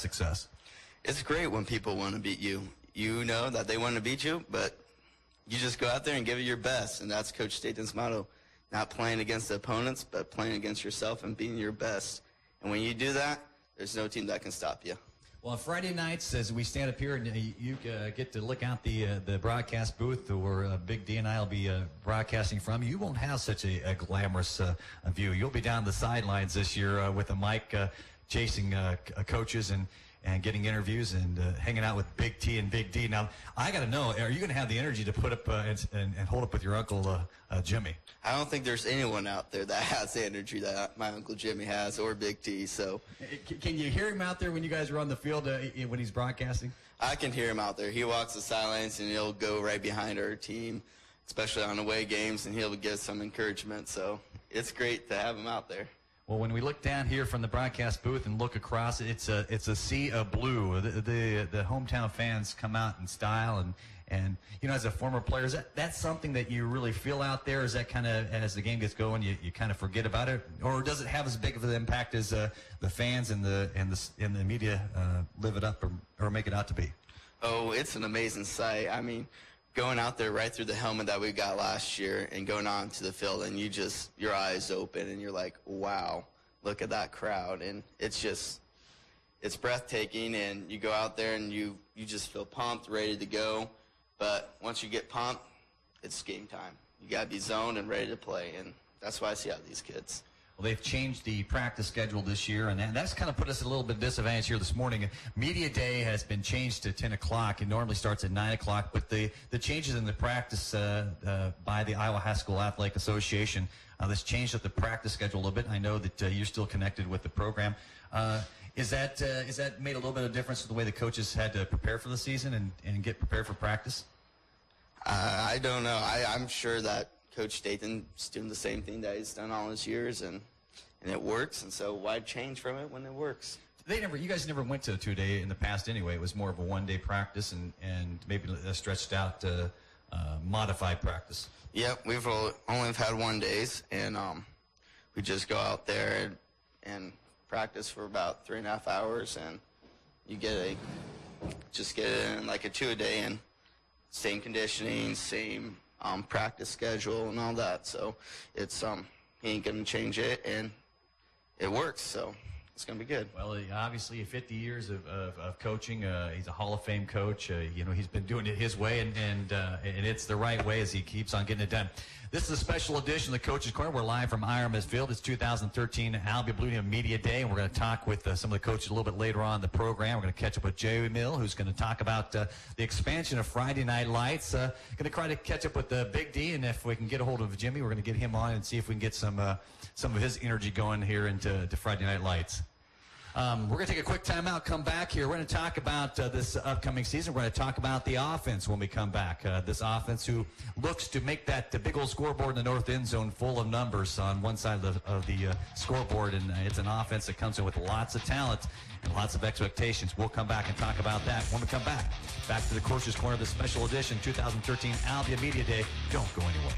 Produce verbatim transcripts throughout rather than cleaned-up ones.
success? It's great when people want to beat you. You know that they want to beat you, but you just go out there and give it your best, and that's Coach Staten's motto. Not playing against the opponents, but playing against yourself and being your best. And when you do that, there's no team that can stop you. Well, on Friday nights, as we stand up here and you uh, get to look out the uh, the broadcast booth where uh, Big D and I will be uh, broadcasting from, you won't have such a, a glamorous uh, view. You'll be down the sidelines this year uh, with a mic uh, chasing uh, coaches and, and getting interviews and uh, hanging out with Big T and Big D. Now, I got to know, are you going to have the energy to put up uh, and, and, and hold up with your Uncle uh, uh, Jimmy? I don't think there's anyone out there that has the energy that my Uncle Jimmy has or Big T. So, can you hear him out there when you guys are on the field uh, when he's broadcasting? I can hear him out there. He walks the sidelines and he'll go right behind our team, especially on away games, and he'll give some encouragement. So it's great to have him out there. Well, when we look down here from the broadcast booth and look across, it's a it's a sea of blue. The the, the hometown fans come out in style, and and you know, as a former player, is that that's something that you really feel out there? Is that kind of, as the game gets going, you, you kind of forget about it, or does it have as big of an impact as uh, the fans and the and the and the media uh, live it up or or make it out to be? Oh, it's an amazing sight. I mean, going out there right through the helmet that we got last year and going on to the field, and you just, your eyes open and you're like, wow, look at that crowd. And it's just, it's breathtaking, and you go out there and you, you just feel pumped, ready to go. But once you get pumped, it's game time. You got to be zoned and ready to play, and that's why I see out these kids. Well, they've changed the practice schedule this year, and that's kind of put us at a little bit disadvantage here this morning. Media Day has been changed to ten o'clock. It normally starts at nine o'clock, but the, the changes in the practice uh, uh, by the Iowa High School Athletic Association, uh, that's changed up the practice schedule a little bit. I know that uh, you're still connected with the program. Uh, is that uh, is that made a little bit of difference to the way the coaches had to prepare for the season and, and get prepared for practice? Uh, I don't know. I, I'm sure that Coach Staten's doing the same thing that he's done all his years, and and it works. And so why change from it when it works? They never. You guys never went to a two-day in the past anyway. It was more of a one-day practice and and maybe a stretched out, uh, uh, modified practice. Yep, we've only had one days, and um, we just go out there and, and practice for about three and a half hours, and you get a just get it in like a two-a-day, and same conditioning, same um, practice schedule, and all that. So it's um, he ain't gonna change it, and it works. So it's going to be good. Well, obviously, fifty years of, of, of coaching. Uh, he's a Hall of Fame coach. Uh, you know, he's been doing it his way, and and, uh, and it's the right way as he keeps on getting it done. This is a special edition of the Coach's Corner. We're live from Ironman's Field. It's two thousand thirteen Albion Blue Demon Media Day, and we're going to talk with uh, some of the coaches a little bit later on in the program. We're going to catch up with Joey Mill, who's going to talk about uh, the expansion of Friday Night Lights. Uh, going to try to catch up with uh, Big D, and if we can get a hold of Jimmy, we're going to get him on and see if we can get some uh, some of his energy going here into to Friday Night Lights. Um, we're going to take a quick time out, come back here. We're going to talk about uh, this upcoming season. We're going to talk about the offense when we come back. Uh, this offense who looks to make that the big old scoreboard in the north end zone full of numbers on one side of the, of the uh, scoreboard. And uh, it's an offense that comes in with lots of talent and lots of expectations. We'll come back and talk about that when we come back. Back to the Coach's Corner, the special edition two thousand thirteen Albion Media Day. Don't go anywhere.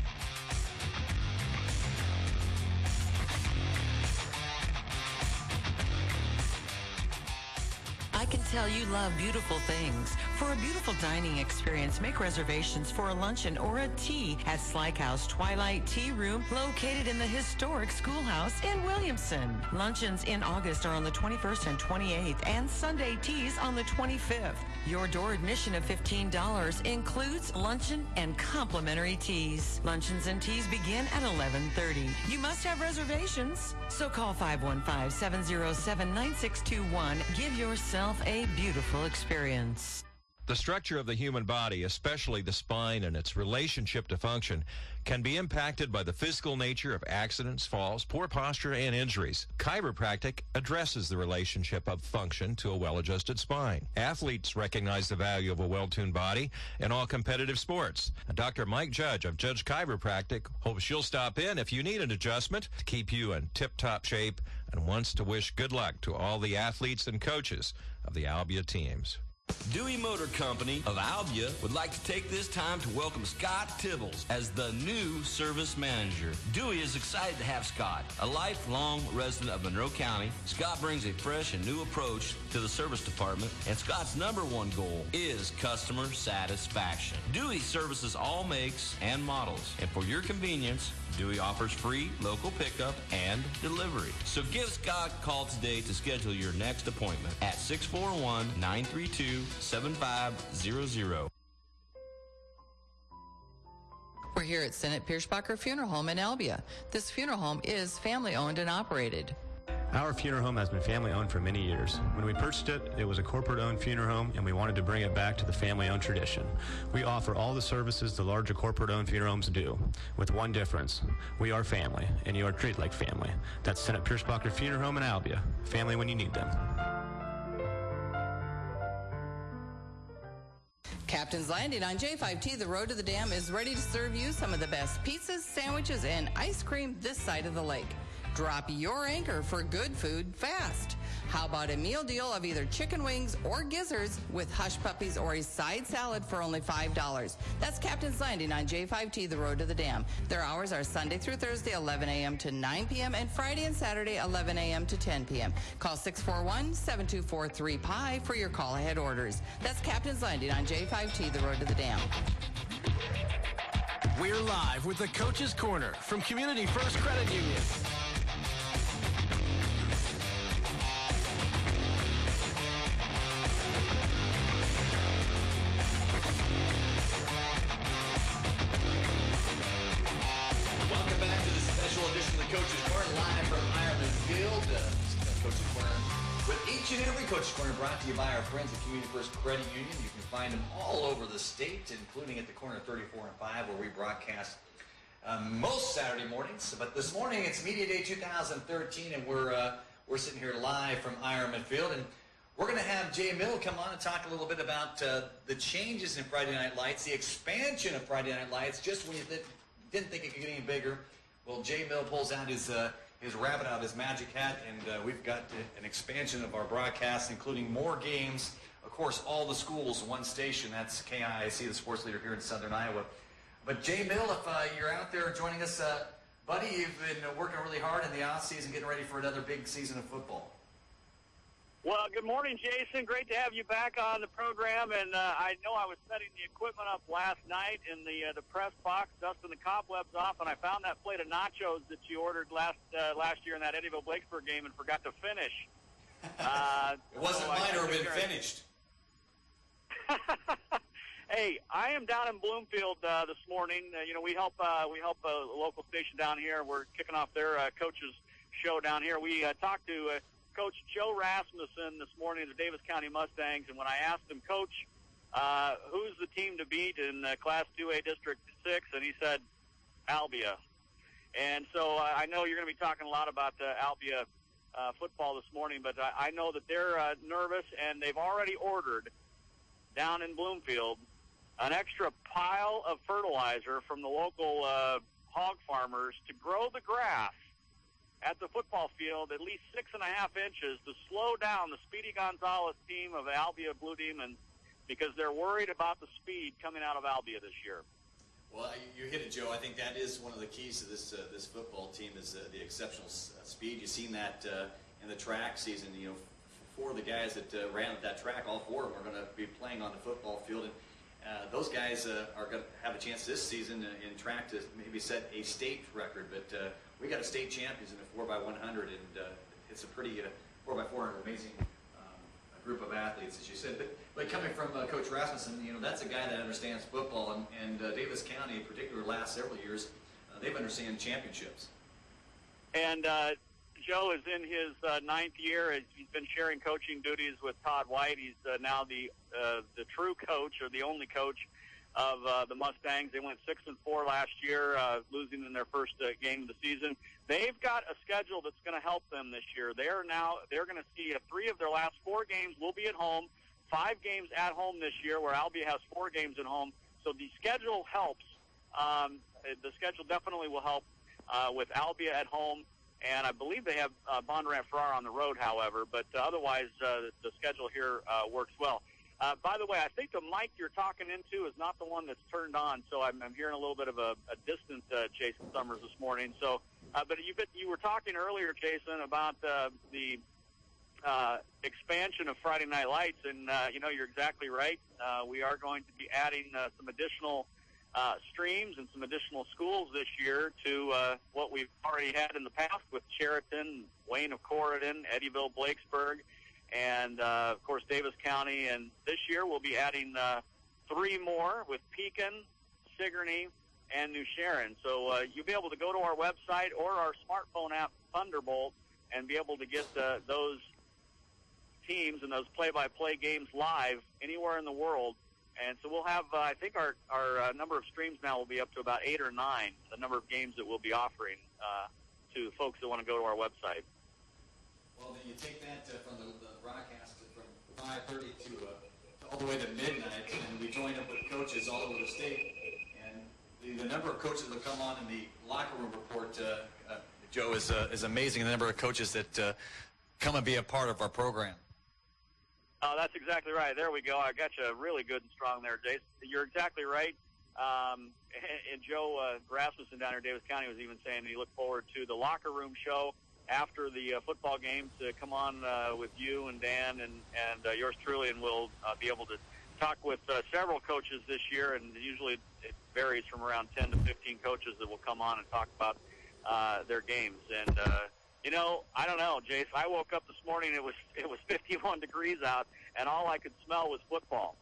I can tell you love beautiful things. For a beautiful dining experience, make reservations for a luncheon or a tea at Slack House Twilight Tea Room, located in the historic schoolhouse in Williamson. Luncheons in August are on the twenty-first and twenty-eighth, and Sunday teas on the twenty-fifth. Your door admission of fifteen dollars includes luncheon and complimentary teas. Luncheons and teas begin at eleven thirty. You must have reservations, so call five one five, seven zero seven, nine six two one. Give yourself a beautiful experience. The structure of the human body, especially the spine and its relationship to function, can be impacted by the physical nature of accidents, falls, poor posture, and injuries. Chiropractic addresses the relationship of function to a well-adjusted spine. Athletes recognize the value of a well-tuned body in all competitive sports. And Doctor Mike Judge of Judge Chiropractic hopes you'll stop in if you need an adjustment to keep you in tip-top shape, and wants to wish good luck to all the athletes and coaches of the Albia teams. Dewey Motor Company of Albia would like to take this time to welcome Scott Tibbles as the new service manager. Dewey is excited to have Scott, a lifelong resident of Monroe County. Scott brings a fresh and new approach to the service department, and Scott's number one goal is customer satisfaction. Dewey services all makes and models, and for your convenience, Dewey offers free local pickup and delivery. So give Scott a call today to schedule your next appointment at six four one, nine three two, seven five zero zero. We're here at Senate Pierschbacher Funeral Home in Albia. This funeral home is family owned and operated. Our funeral home has been family-owned for many years. When we purchased it, it was a corporate-owned funeral home, and we wanted to bring it back to the family-owned tradition. We offer all the services the larger corporate-owned funeral homes do, with one difference. We are family, and you are treated like family. That's Senate Pierschbacher Funeral Home in Albia. Family when you need them. Captain's Landing on J five T, the road to the dam, is ready to serve you some of the best pizzas, sandwiches, and ice cream this side of the lake. Drop your anchor for good food fast. How about a meal deal of either chicken wings or gizzards with hush puppies or a side salad for only five dollars? That's Captain's Landing on J five T, the road to the dam. Their hours are Sunday through Thursday, eleven a.m. to nine p.m., and Friday and Saturday, eleven a.m. to ten p.m. Call six four one, seven two four, three P I for your call-ahead orders. That's Captain's Landing on J five T, the road to the dam. We're live with the Coach's Corner from Community First Credit Union. Coach's Corner brought to you by our friends at Community First Credit Union. You can find them all over the state, including at the corner of thirty-four and five, where we broadcast um, most Saturday mornings. But this morning, it's Media Day two thousand thirteen, and we're uh, we're sitting here live from Ironman Field, and we're going to have Jay Mill come on and talk a little bit about uh, the changes in Friday Night Lights, the expansion of Friday Night Lights, just when you th- didn't think it could get any bigger. Well, Jay Mill pulls out his uh, his rabbit out of his magic hat, and uh, we've got uh, an expansion of our broadcast, including more games. Of course, all the schools, one station. That's K I I C, the sports leader here in Southern Iowa. But Jay Mill, if uh, you're out there joining us, uh, buddy, you've been uh, working really hard in the off season, getting ready for another big season of football. Well, good morning, Jason. Great to have you back on the program. And uh, I know I was setting the equipment up last night in the uh, the press box, dusting the cobwebs off, and I found that plate of nachos that you ordered last uh, last year in that Eddyville-Blakesburg game and forgot to finish. Uh, it wasn't so mine or been sure finished. Hey, I am down in Bloomfield uh, this morning. Uh, you know, we help uh, we help a local station down here. We're kicking off their uh, coaches show down here. We uh, talked to. Uh, Coach Joe Rasmussen this morning of the Davis County Mustangs, and when I asked him, Coach, uh, who's the team to beat in uh, Class two A District six, and he said Albia. And so uh, I know you're going to be talking a lot about uh, Albia uh, football this morning, but I, I know that they're uh, nervous, and they've already ordered down in Bloomfield an extra pile of fertilizer from the local uh, hog farmers to grow the grass at the football field at least six and a half inches to slow down the Speedy Gonzalez team of Albia Blue Demons, because they're worried about the speed coming out of Albia this year. Well, you hit it, Joe. I think that is one of the keys to this uh, this football team is uh, the exceptional s- speed. You've seen that uh, in the track season. You know, f- four of the guys that uh, ran at that track, all four of them are going to be playing on the football field, and uh, those guys uh, are going to have a chance this season uh, in track to maybe set a state record. But uh, we got a state champions in the four by one hundred, and uh, it's a pretty uh, four by four hundred amazing um, group of athletes, as you said. But, but coming from uh, Coach Rasmussen, you know, that's a guy that understands football, and, and uh, Davis County, in particular, the last several years, uh, they've understand championships. And uh, Joe is in his uh, ninth year. He's been sharing coaching duties with Todd White. He's uh, now the uh, the true coach, or the only coach, of uh, the Mustangs. They went six and four last year, uh, losing in their first uh, game of the season. They've got a schedule that's going to help them this year. They are now they're going to see uh, three of their last four games will be at home, five games at home this year, where Albia has four games at home. So the schedule helps. Um, the schedule definitely will help uh, with Albia at home, and I believe they have uh, Bondurant Farrar on the road, however. But uh, otherwise, uh, the schedule here uh, works well. Uh, by the way, I think the mic you're talking into is not the one that's turned on, so I'm, I'm hearing a little bit of a, a distant uh, Jason Summers this morning. So, uh, but you you were talking earlier, Jason, about uh, the uh, expansion of Friday Night Lights, and uh, you know you're exactly right. Uh, we are going to be adding uh, some additional uh, streams and some additional schools this year to uh, what we've already had in the past with Chariton, Wayne of Corydon, Eddyville, Blakesburg, and, uh, of course, Davis County. And this year we'll be adding uh, three more with Pekin, Sigourney, and New Sharon. So uh, you'll be able to go to our website or our smartphone app, Thunderbolt, and be able to get uh, those teams and those play-by-play games live anywhere in the world. And so we'll have, uh, I think our, our uh, number of streams now will be up to about eight or nine, the number of games that we'll be offering uh, to folks that want to go to our website. Well, then you take that uh, from the, the broadcast from five thirty to uh, all the way to midnight, and we join up with coaches all over the state. And the, the number of coaches that come on in the locker room report, uh, uh, Joe, is uh, is amazing. The number of coaches that uh, come and be a part of our program. Oh, that's exactly right. There we go. I got you really good and strong there, Jason. You're exactly right. Um, and, and Joe uh, Rasmussen down here in Davis County was even saying he looked forward to the locker room show after the uh, football games to come on uh, with you and Dan and, and uh, yours truly, and we'll uh, be able to talk with uh, several coaches this year, and usually it varies from around ten to fifteen coaches that will come on and talk about uh, their games. And, uh, you know, I don't know, Jace, I woke up this morning, it was it was fifty-one degrees out, and all I could smell was football.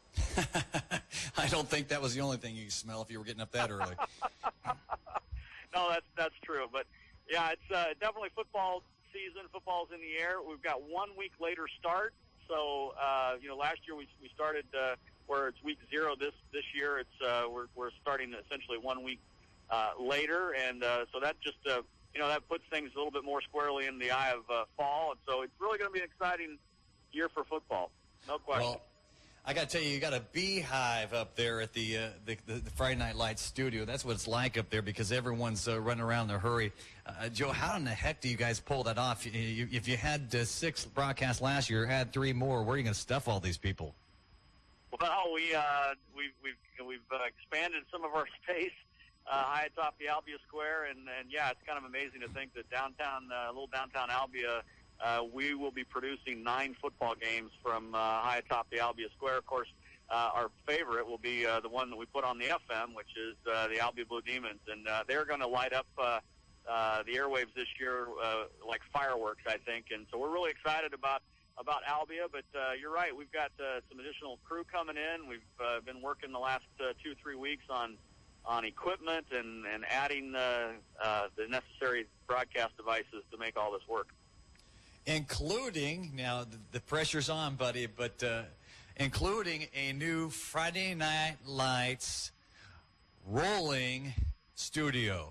I don't think that was the only thing you smell if you were getting up that early. No, that's that's true, but yeah, it's uh, definitely football season. Football's in the air. We've got one week later start. So, uh, you know, last year we we started uh, where it's week zero. This this year it's uh, we're we're starting essentially one week uh, later, and uh, so that just uh, you know that puts things a little bit more squarely in the eye of uh, fall, and so it's really going to be an exciting year for football. No question. Well, I got to tell you, you got a beehive up there at the, uh, the, the the Friday Night Lights studio. That's what it's like up there because everyone's uh, running around in a hurry. Uh, Joe, how in the heck do you guys pull that off? You, you, if you had uh, six broadcasts last year, had three more, where are you going to stuff all these people? Well, we uh, we've we've we've uh, expanded some of our space uh, high atop the Albia Square, and, and yeah, it's kind of amazing to think that downtown, uh, little downtown Albia. Uh, we will be producing nine football games from uh, high atop the Albia Square. Of course, uh, our favorite will be uh, the one that we put on the F M, which is uh, the Albia Blue Demons. And uh, they're going to light up uh, uh, the airwaves this year uh, like fireworks, I think. And so we're really excited about, about Albia. But uh, you're right, we've got uh, some additional crew coming in. We've uh, been working the last uh, two, three weeks on on equipment and, and adding uh, uh, the necessary broadcast devices to make all this work. Including, now the, the pressure's on, buddy, but uh, including a new Friday Night Lights rolling studio.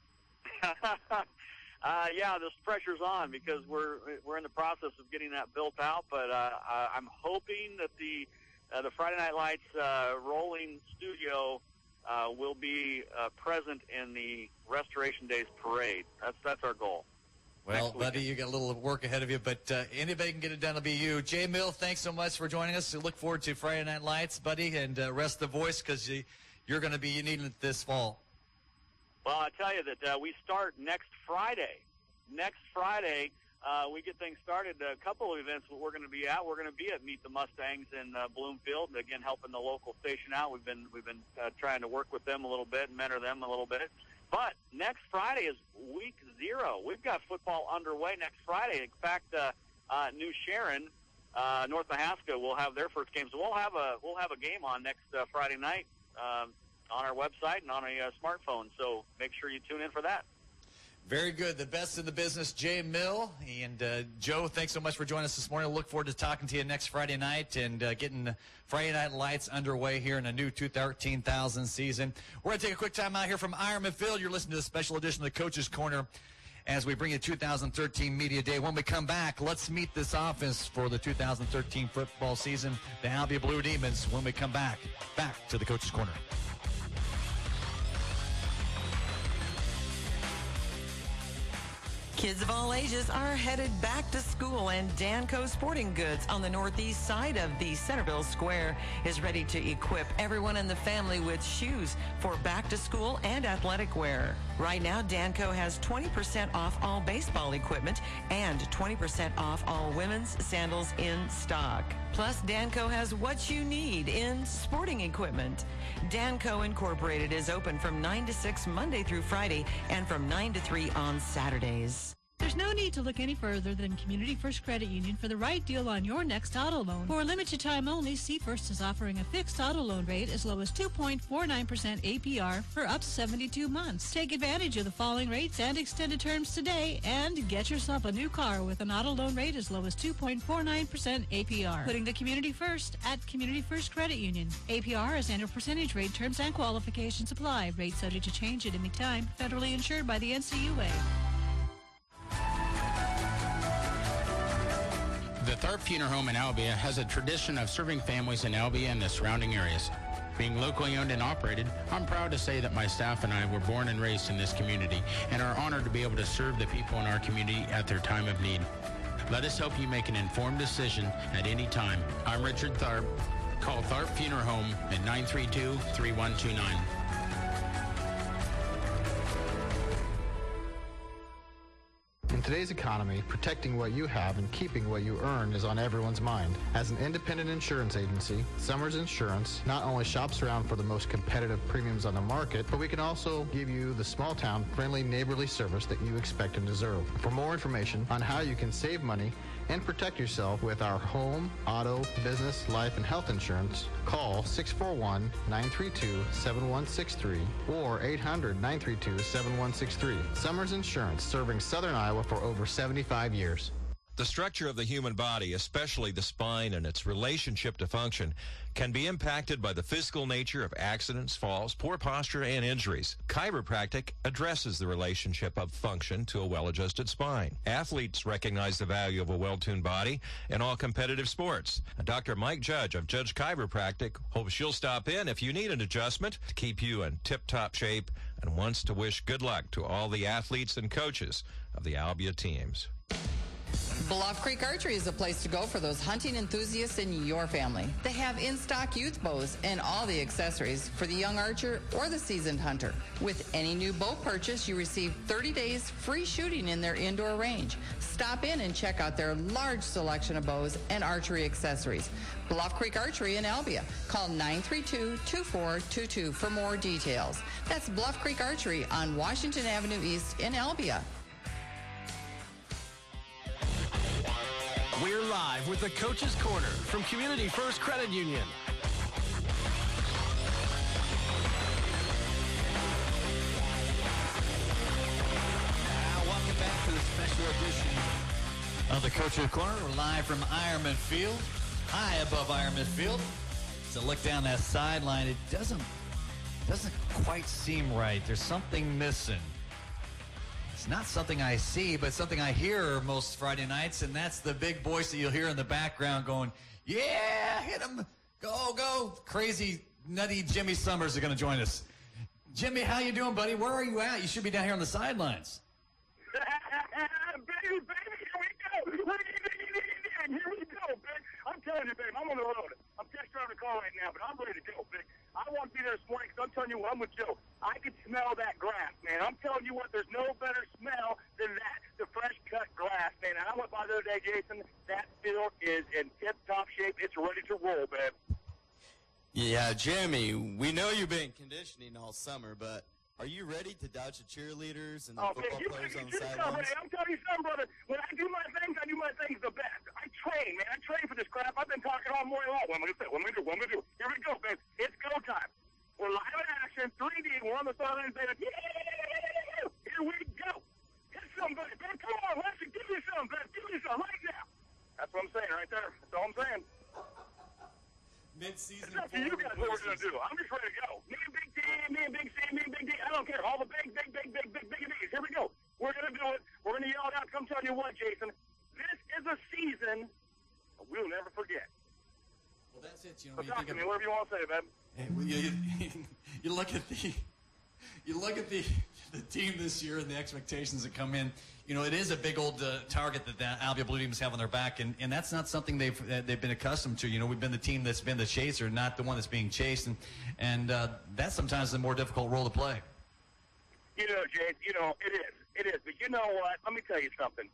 uh, yeah, this pressure's on because we're we're in the process of getting that built out. But uh, I'm hoping that the uh, the Friday Night Lights uh, rolling studio uh, will be uh, present in the Restoration Days parade. That's that's our goal. Well, buddy, you got a little work ahead of you, but uh, anybody can get it done. It'll be you. Jay Mill, thanks so much for joining us. We look forward to Friday Night Lights, buddy, and uh, rest the voice because you, you're going to be needing it this fall. Well, I tell you that uh, we start next Friday. Next Friday, uh, we get things started. A couple of events that we're going to be at. We're going to be at Meet the Mustangs in uh, Bloomfield, again, helping the local station out. We've been we've been uh, trying to work with them a little bit and mentor them a little bit. But next Friday is week zero. We've got football underway next Friday. In fact, uh, uh, New Sharon, uh, North Mahaska will have their first game. So we'll have a we'll have a game on next uh, Friday night um, on our website and on a uh, smartphone. So make sure you tune in for that. Very good. The best in the business, Jay Mill. And uh, Joe, thanks so much for joining us this morning. I look forward to talking to you next Friday night and uh, getting the Friday Night Lights underway here in a new thirteen thousand season. We're going to take a quick time out here from Ironman Field. You're listening to the special edition of the Coach's Corner as we bring you two thousand thirteen Media Day. When we come back, let's meet this office for the two thousand thirteen football season, the Albia Blue Demons. When we come back, back to the Coach's Corner. Kids of all ages are headed back to school, and Danco Sporting Goods on the northeast side of the Centerville Square is ready to equip everyone in the family with shoes for back to school and athletic wear. Right now, Danco has twenty percent off all baseball equipment and twenty percent off all women's sandals in stock. Plus, Danco has what you need in sporting equipment. Danco Incorporated is open from nine to six Monday through Friday and from nine to three on Saturdays. There's no need to look any further than Community First Credit Union for the right deal on your next auto loan. For a limited time only, C First is offering a fixed auto loan rate as low as two point four nine percent A P R for up to seventy-two months. Take advantage of the falling rates and extended terms today and get yourself a new car with an auto loan rate as low as two point four nine percent A P R. Putting the community first at Community First Credit Union. A P R is annual percentage rate. Terms and qualifications apply. Rates subject to change at any time. Federally insured by the N C U A. The Tharp Funeral Home in Albia has a tradition of serving families in Albia and the surrounding areas. Being locally owned and operated, I'm proud to say that my staff and I were born and raised in this community and are honored to be able to serve the people in our community at their time of need. Let us help you make an informed decision at any time. I'm Richard Tharp. Call Tharp Funeral Home at nine three two, three one two nine. In today's economy, protecting what you have and keeping what you earn is on everyone's mind. As an independent insurance agency, Summers Insurance not only shops around for the most competitive premiums on the market, but we can also give you the small-town, friendly, neighborly service that you expect and deserve. For more information on how you can save money and protect yourself with our home, auto, business, life, and health insurance, call six four one, nine three two, seven one six three or eight hundred, nine three two, seven one six three. Summers Insurance, serving Southern Iowa for over seventy-five years. The structure of the human body, especially the spine and its relationship to function, can be impacted by the physical nature of accidents, falls, poor posture, and injuries. Chiropractic addresses the relationship of function to a well-adjusted spine. Athletes recognize the value of a well-tuned body in all competitive sports. And Doctor Mike Judge of Judge Chiropractic hopes you'll stop in if you need an adjustment to keep you in tip-top shape and wants to wish good luck to all the athletes and coaches of the Albia teams. Bluff Creek Archery is a place to go for those hunting enthusiasts in your family. They have in-stock youth bows and all the accessories for the young archer or the seasoned hunter. With any new bow purchase, you receive thirty days free shooting in their indoor range. Stop in and check out their large selection of bows and archery accessories. Bluff Creek Archery in Albia. Call nine three two, two four two two for more details. That's Bluff Creek Archery on Washington Avenue East in Albia. We're live with the Coach's Corner from Community First Credit Union. Now, welcome back to the special edition of the Coach's Corner. We're live from Ironman Field, high above Ironman Field. It's a look down that sideline. It doesn't, doesn't quite seem right. There's something missing. It's not something I see, but something I hear most Friday nights, and that's the big voice that you'll hear in the background going, yeah, hit him, go, go. Crazy, nutty Jimmy Summers are going to join us. Jimmy, how you doing, buddy? Where are you at? You should be down here on the sidelines. baby, baby, here we go. Here we go, big. I'm telling you, babe, I'm on the road. I'm just driving the car right now, but I'm ready to go, big. I want to be there this morning because I'm telling you what, I'm with Joe. I can smell that grass, man. I'm telling you what, there's no better smell than that, the fresh cut grass, man. And I went by the other day, Jason. That field is in tip-top shape. It's ready to roll, babe. Yeah, Jeremy, we know you've been conditioning all summer, but are you ready to dodge the cheerleaders and the oh, football man, you, players on the you sidelines? I'm telling you something, brother. When I do my things, I do my things the best. I train, man. I train for this crap. I've been talking all morning long. What am I going to say? What am I going to do? What am I going to do? Here we go, man. It's go time. We're live in action, three D. We're on the sidelines, baby. Yeah! Here we go. Hit somebody, man. Come on, let's give me some, man. Give me some right now. That's what I'm saying right there. That's all I'm saying. Mid-season. It's up to you guys what we're going to do. I'm just ready to go. Me and Big T, me and Big C, me and Big D. I don't care. All the big, big, big, big, big, big, big. Here we go. We're going to do it. We're going to yell it out. Come tell you what, Jason. This is a season we'll never forget. Well, that's it. You know, So you talk think to me, of, whatever you want to say, babe. hey, well, you, you, you look at the, you look at the, the team this year and the expectations that come in, you know, it is a big old uh, target that the Albia Blue Demons have on their back, and, and that's not something they've uh, they've been accustomed to. You know, we've been the team that's been the chaser, not the one that's being chased, and and uh, that's sometimes the more difficult role to play. You know, Jay, you know, it is. It is. But you know what? Let me tell you something.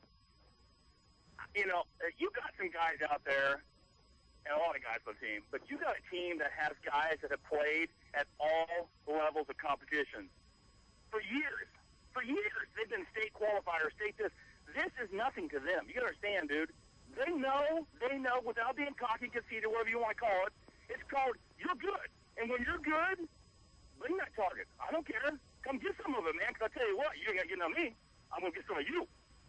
You know, you got some guys out there, and a lot of guys on the team, but you got a team that has guys that have played at all levels of competition for years. For years. They've been state qualifiers, state this. This is nothing to them. You understand, dude. They know, they know, without being cocky, conceited, whatever you want to call it, it's called you're good. And when you're good, bring that target. I don't care. Come get some of it, man, because I tell you what, you ain't got to get on me. I'm going to get some of you.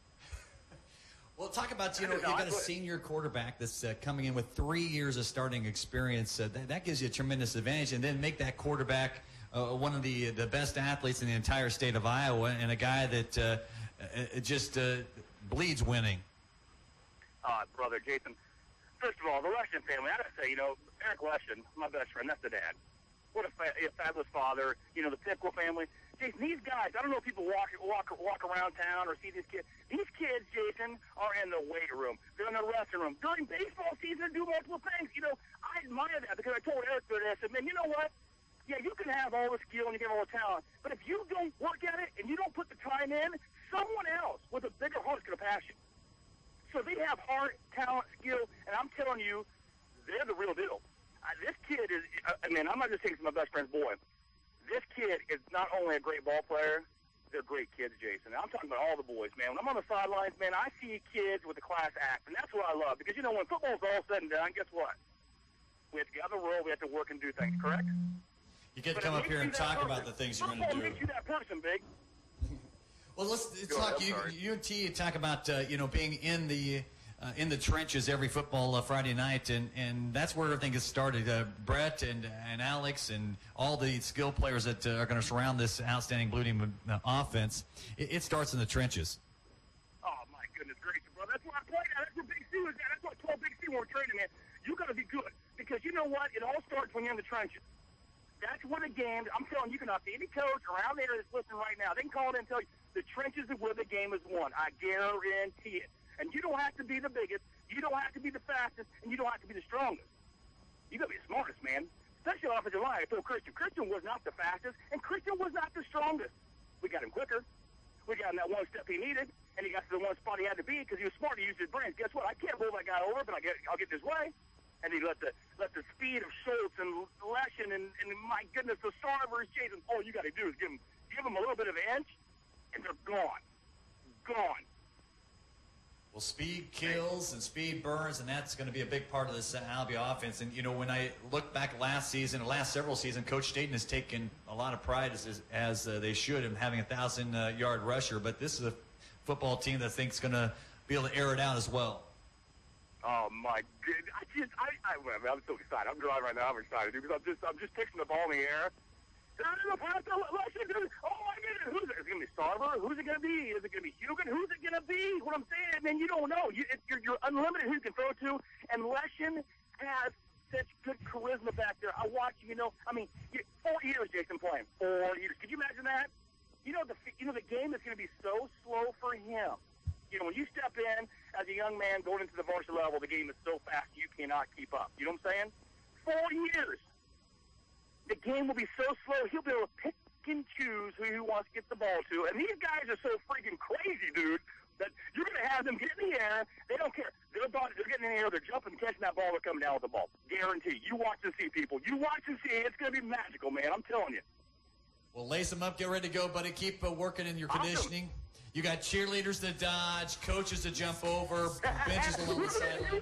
Well, talk about, you know, you've got a senior quarterback that's uh, coming in with three years of starting experience. Uh, that, that gives you a tremendous advantage. And then make that quarterback uh, one of the the best athletes in the entire state of Iowa, and a guy that uh, uh, just uh, bleeds winning. Uh, brother, Jason, first of all, the Leshin family, I got to say, you know, Eric Leshin, my best friend, that's the dad. What a, fa- a fabulous father. You know, the Pickle family. Jason, these guys, I don't know if people walk walk walk around town or see these kids. These kids, Jason, are in the weight room. They're in the wrestling room. During baseball season, they do multiple things. You know, I admire that because I told Eric today, I said, man, you know what? Yeah, you can have all the skill and you can have all the talent, but if you don't work at it and you don't put the time in, someone else with a bigger heart is going to pass you. So they have heart, talent, skill, and I'm telling you, they're the real deal. Uh, this kid is, uh, I mean, I'm not just saying it's my best friend's boy. This kid is not only a great ball player, they're great kids, Jason. I'm talking about all the boys, man. When I'm on the sidelines, man, I see kids with a class act, and that's what I love. Because, you know, when football's all said and done, guess what? We have to get out of the world, we have to work and do things, correct? You get to But come it up here and makes you that talk person. about the things you're going Football to do. makes you that person, big. Well, let's, let's Go ahead, talk. I'm You, sorry. you and T talk about uh, you know being in the uh, in the trenches every football uh, Friday night, and, and that's where everything gets started. Uh, Brett and and Alex and all the skill players that uh, are going to surround this outstanding Blue Team uh, offense. It, it starts in the trenches. Oh, my goodness gracious, bro. That's what I played at. That's what Big C was at. That's what I told Big C when we're training, man. You got to be good. Because you know what? It all starts when you're in the trenches. That's where the game, I'm telling you, you can talk to any coach around there that's listening right now. They can call it in and tell you the trenches is where the game is won. I guarantee it. And you don't have to be the biggest. You don't have to be the fastest. And you don't have to be the strongest. You got to be the smartest, man. Especially offensive line. I told Christian. Christian was not the fastest. And Christian was not the strongest. We got him quicker. We got him that one step he needed. And he got to the one spot he had to be because he was smart. He used his brains. Guess what? I can't roll that guy over, but I get, I'll get this way. And he let the let the speed of Schultz and Leshin and, and my goodness, the Starvers, Jason. All you got to do is give him give him a little bit of an inch, and they're gone, gone. Well, speed kills and speed burns, and that's going to be a big part of this uh, Albia offense. And, you know, when I look back last season, the last several seasons, Coach Staten has taken a lot of pride, as, as uh, they should, in having a thousand-yard uh, rusher. But this is a football team that I think is going to be able to air it out as well. Oh my goodness! I just, I, I, I'm so excited. I'm driving right now. I'm excited because I'm just, I'm just pitching the ball in the air. Oh my goodness! Who's it? Is it gonna be Starver? Who's it gonna be? Is it gonna be Hugan? Who's it gonna be? What I'm saying, man, you don't know. You, it, you're, you're unlimited who you can throw to, and Leshin has such good charisma back there. I watch, you know, I mean, you, four years Jason playing. Four years. Could you imagine that? You know the, you know the game is gonna be so slow for him. You know, when you step in as a young man going into the varsity level, the game is so fast you cannot keep up. You know what I'm saying? Four years. The game will be so slow, he'll be able to pick and choose who he wants to get the ball to. And these guys are so freaking crazy, dude, that you're going to have them get in the air. They don't care. They're, about, they're getting in the air. They're jumping, catching that ball. They're coming down with the ball. Guarantee. You watch and see, people. You watch and see. It's going to be magical, man. I'm telling you. Well, lace them up. Get ready to go, buddy. Keep uh, working in your conditioning. Awesome. You got cheerleaders to dodge, coaches to jump over, benches along the sideline.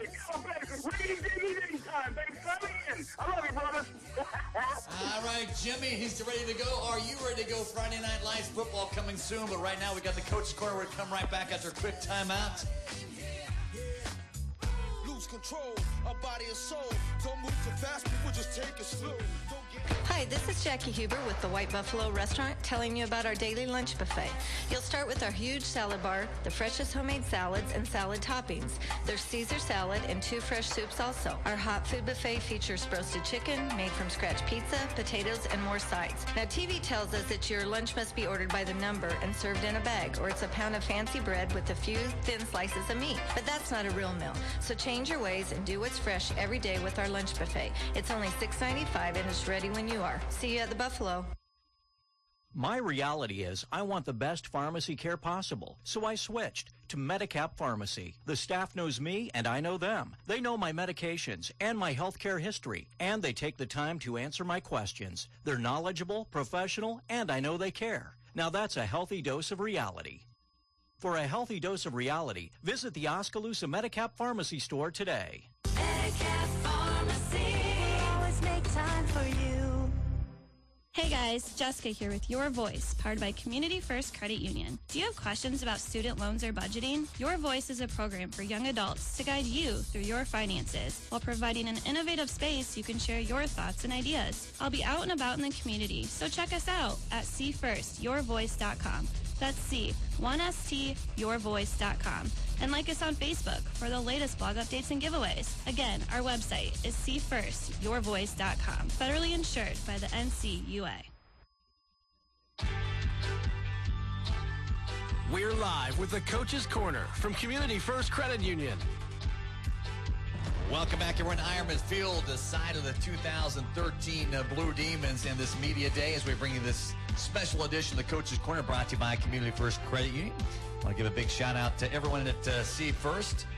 I love you, brother. All right, Jimmy, he's ready to go. Are you ready to go? Friday Night Lights football coming soon, but right now we got the Coach's Corner. We're going to come right back after a quick timeout. Lose control of body and soul. Don't move too fast. just take it slow. Hi, this is Jackie Huber with the White Buffalo Restaurant telling you about our daily lunch buffet. You'll start with our huge salad bar, the freshest homemade salads and salad toppings. There's Caesar salad and two fresh soups also. Our hot food buffet features roasted chicken, made from scratch pizza, potatoes, and more sides. Now, T V tells us that your lunch must be ordered by the number and served in a bag, or it's a pound of fancy bread with a few thin slices of meat. But that's not a real meal. So change your ways and do what's fresh every day with our lunch buffet. It's only six ninety-five and it's ready when you are. See you at the Buffalo. My reality is I want the best pharmacy care possible, so I switched to Medicap Pharmacy. The staff knows me and I know them. They know my medications and my healthcare history, and they take the time to answer my questions. They're knowledgeable, professional, and I know they care. Now that's a healthy dose of reality. For a healthy dose of reality, visit the Oskaloosa Medicap Pharmacy store today. Medicap Pharmacy. We'll always make time for you. Hey guys, Jessica here with Your Voice, powered by Community First Credit Union. Do you have questions about student loans or budgeting? Your Voice is a program for young adults to guide you through your finances while providing an innovative space you can share your thoughts and ideas. I'll be out and about in the community, so check us out at see first your voice dot com. That's C, one S T, your voice dot com. And like us on Facebook for the latest blog updates and giveaways. Again, our website is see first your voice dot com. Federally insured by the N C U A. We're live with the Coach's Corner from Community First Credit Union. Welcome back. We're in Ironman Field, the side of the two thousand thirteen uh, Blue Demons, and this media day as we bring you this special edition of the Coach's Corner brought to you by Community First Credit Union. I want to give a big shout out to everyone at uh, See First.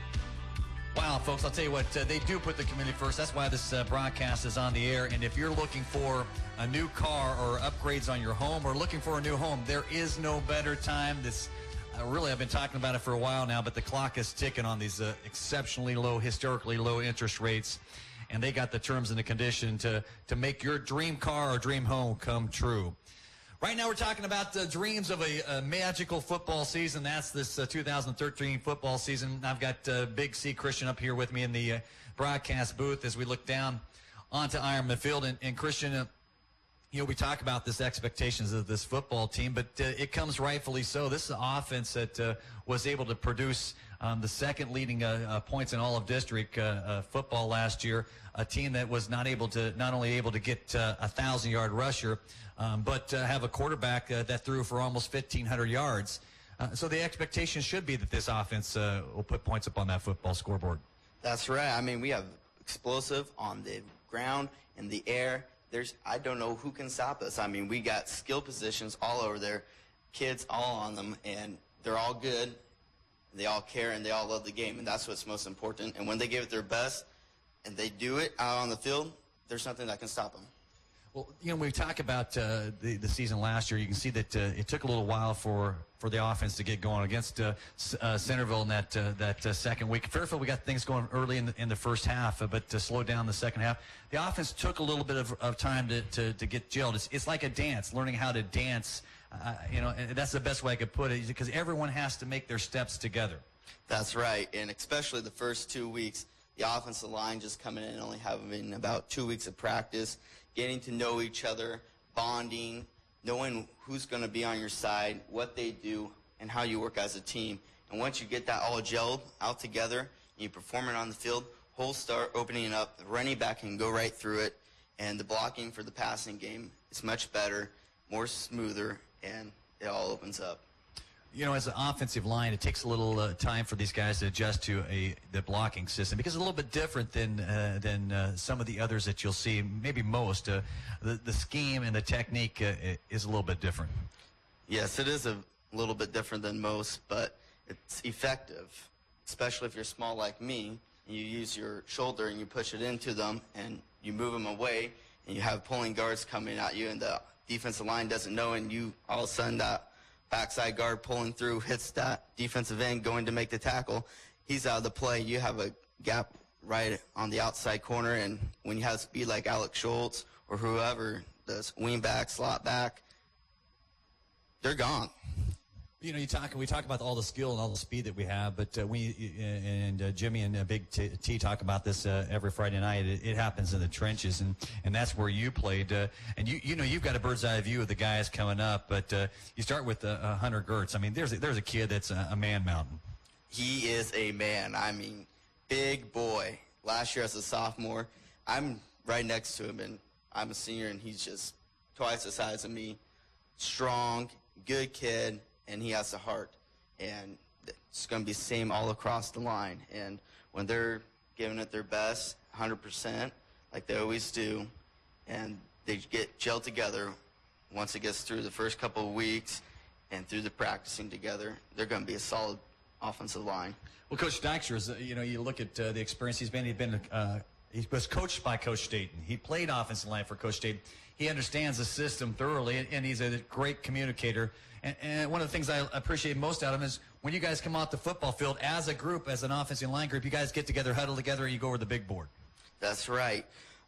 Wow, folks, I'll tell you what, uh, they do put the community first. That's why this uh, broadcast is on the air. And if you're looking for a new car or upgrades on your home or looking for a new home, there is no better time. This uh, really, I've been talking about it for a while now, but the clock is ticking on these uh, exceptionally low, historically low interest rates. And they got the terms and the condition to, to make your dream car or dream home come true. Right now we're talking about the dreams of a, a magical football season. That's this uh, two thousand thirteen football season. I've got uh, Big C Christian up here with me in the uh, broadcast booth as we look down onto Ironman Field. And, and Christian, uh, you know, we talk about this expectations of this football team, but uh, it comes rightfully so. This is an offense that uh, was able to produce um, the second leading uh, uh, points in all of district uh, uh, football last year. A team that was not able to, not only able to get uh, a thousand yard rusher, Um, but uh, have a quarterback uh, that threw for almost fifteen hundred yards. Uh, so the expectation should be that this offense uh, will put points up on that football scoreboard. That's right. I mean, we have explosive on the ground, in the air. There's, I don't know who can stop us. I mean, we got skill positions all over there, kids all on them, and they're all good. They all care, and they all love the game, and that's what's most important. And when they give it their best, and they do it out on the field, there's nothing that can stop them. Well, you know, when we talk about uh, the, the season last year, you can see that uh, it took a little while for, for the offense to get going against uh, uh, Centerville in that uh, that uh, second week. Fairfield, we got things going early in the, in the first half, uh, but to slow down the second half. The offense took a little bit of, of time to, to, to get gelled. It's, it's like a dance, learning how to dance. Uh, you know, and that's the best way I could put it, because everyone has to make their steps together. That's right, and especially the first two weeks, the offensive line just coming in and only having about two weeks of practice, getting to know each other, bonding, knowing who's going to be on your side, what they do, and how you work as a team. And once you get that all gelled out together, and you perform it on the field, holes start opening up, the running back can go right through it, and the blocking for the passing game is much better, more smoother, and it all opens up. You know, as an offensive line, it takes a little uh, time for these guys to adjust to a the blocking system, because it's a little bit different than uh, than uh, some of the others that you'll see, maybe most. Uh, the, the scheme and the technique uh, is a little bit different. Yes, it is a little bit different than most, but it's effective, especially if you're small like me, and you use your shoulder and you push it into them, and you move them away, and you have pulling guards coming at you, and the defensive line doesn't know, and you all of a sudden that backside guard pulling through hits that defensive end going to make the tackle. He's out of the play. You have a gap right on the outside corner, and when you have speed like Alex Schultz or whoever does wing back, slot back, they're gone. You know, you talk. We talk about all the skill and all the speed that we have, but uh, we and uh, Jimmy and uh, Big T, T talk about this uh, every Friday night. It, it happens in the trenches, and, and that's where you played. Uh, and you you know you've got a bird's eye view of the guys coming up, but uh, you start with uh, uh, Hunter Gertz. I mean, there's a, there's a kid that's a, a man mountain. He is a man. I mean, big boy. Last year as a sophomore, I'm right next to him, and I'm a senior, and he's just twice the size of me. Strong, good kid. And he has the heart, and it's going to be the same all across the line. And when they're giving it their best, one hundred percent, like they always do, and they get gelled together once it gets through the first couple of weeks and through the practicing together, they're going to be a solid offensive line. Well, Coach Dykstra, is, you know, you look at uh, the experience he's been. He's been uh, he was coached by Coach Staten. He played offensive line for Coach Staten. He understands the system thoroughly, and, and he's a great communicator. And, and one of the things I appreciate most out of him is when you guys come off the football field as a group, as an offensive line group, you guys get together, huddle together, and you go over the big board. That's right.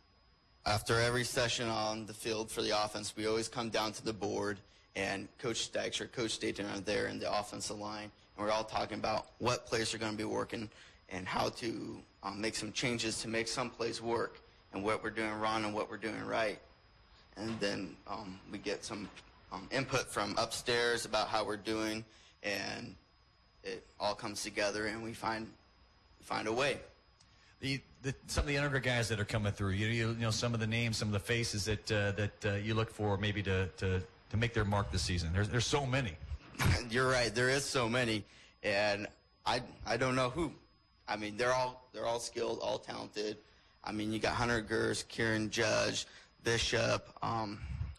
After every session on the field for the offense, we always come down to the board, and Coach Dykstra, Coach Staten are there in the offensive line, and we're all talking about what plays are going to be working and how to um, make some changes to make some plays work and what we're doing wrong and what we're doing right. And then um, we get some um, input from upstairs about how we're doing, and it all comes together, and we find we find a way. The, the, some of the younger guys that are coming through, you, you, you know, some of the names, some of the faces that uh, that uh, you look for maybe to, to, to make their mark this season. There's there's so many. You're right. There is so many, and I I don't know who. I mean, they're all they're all skilled, all talented. I mean, you got Hunter Gertz, Kieran Judge, Bishop, um,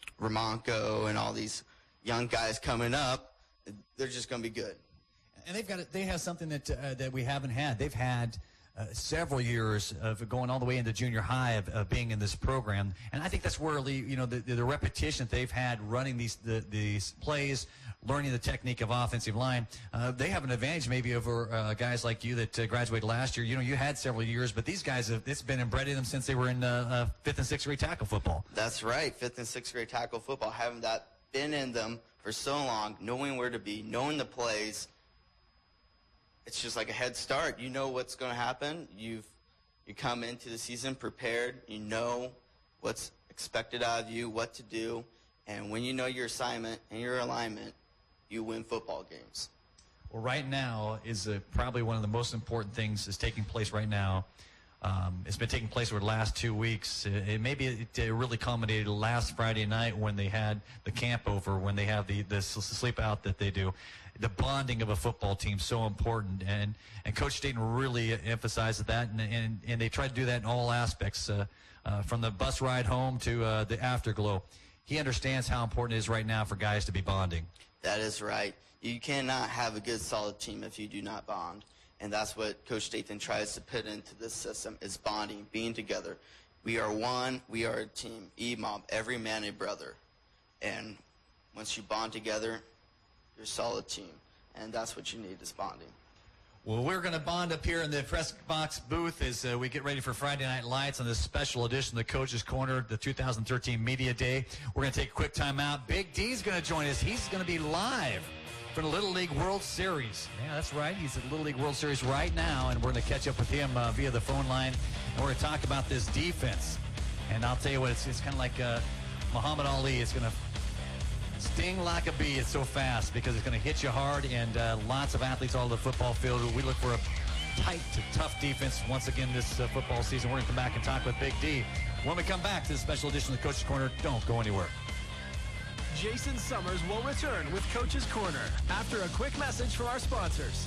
Ramonko, and all these young guys coming up. They're just going to be good. And they've got they have something that uh, that we haven't had. They've had uh, several years of going all the way into junior high of, of being in this program, and I think that's where the, you know the, the repetition that they've had running these the, these plays, learning the technique of offensive line. Uh, they have an advantage maybe over uh, guys like you that uh, graduated last year. You know, you had several years, but these guys have it's been inbred in them since they were in uh, uh, fifth and sixth grade tackle football. That's right, fifth and sixth grade tackle football, having that been in them for so long, knowing where to be, knowing the plays. It's just like a head start. You know what's going to happen. You've you come into the season prepared. You know what's expected out of you, what to do, and when you know your assignment and your alignment, you win football games. Well, right now is uh, probably one of the most important things is taking place right now. Um, it's been taking place over the last two weeks. It, it maybe it, it really culminated last Friday night when they had the camp over, when they have the, the sleep out that they do. The bonding of a football team so important, and and Coach Staten really emphasized that, and and, and they try to do that in all aspects, uh, uh, from the bus ride home to uh, the afterglow. He understands how important it is right now for guys to be bonding. That is right. You cannot have a good, solid team if you do not bond, and that's what Coach Staten tries to put into this system: is bonding, being together. We are one. We are a team. E-mob, every man a brother, and once you bond together, you're a solid team, and that's what you need is bonding. Well, we're going to bond up here in the press box booth as uh, we get ready for Friday Night Lights on this special edition of the Coach's Corner, the two thousand thirteen Media Day. We're going to take a quick time out. Big D's going to join us. He's going to be live for the Little League World Series. Yeah, that's right. He's at the Little League World Series right now, and we're going to catch up with him uh, via the phone line, and we're going to talk about this defense. And I'll tell you what, it's, it's kind of like uh, Muhammad Ali. It's going to sting like a bee. It's so fast because it's going to hit you hard, and uh, lots of athletes all over the football field. We look for a tight to tough defense once again this uh, football season. We're going to come back and talk with Big D. When we come back to the special edition of the Coach's Corner, don't go anywhere. Jason Summers will return with Coach's Corner after a quick message from our sponsors.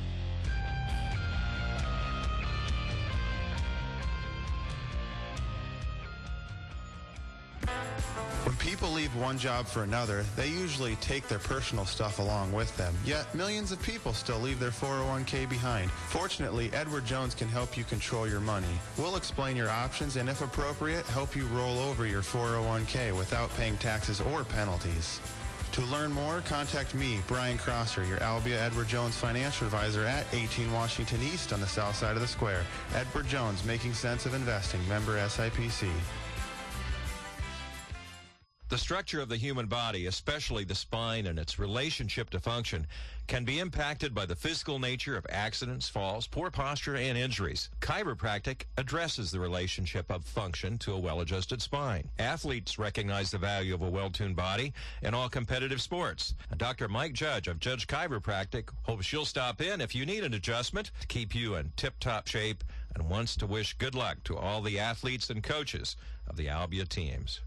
When people leave one job for another, they usually take their personal stuff along with them. Yet, millions of people still leave their four oh one k behind. Fortunately, Edward Jones can help you control your money. We'll explain your options and, if appropriate, help you roll over your four oh one k without paying taxes or penalties. To learn more, contact me, Brian Crosser, your Albia Edward Jones financial advisor at eighteen Washington East on the south side of the square. Edward Jones, making sense of investing. Member S I P C. The structure of the human body, especially the spine and its relationship to function, can be impacted by the physical nature of accidents, falls, poor posture, and injuries. Chiropractic addresses the relationship of function to a well-adjusted spine. Athletes recognize the value of a well-tuned body in all competitive sports. Doctor Mike Judge of Judge Chiropractic hopes you'll stop in if you need an adjustment to keep you in tip-top shape and wants to wish good luck to all the athletes and coaches of the Albia teams.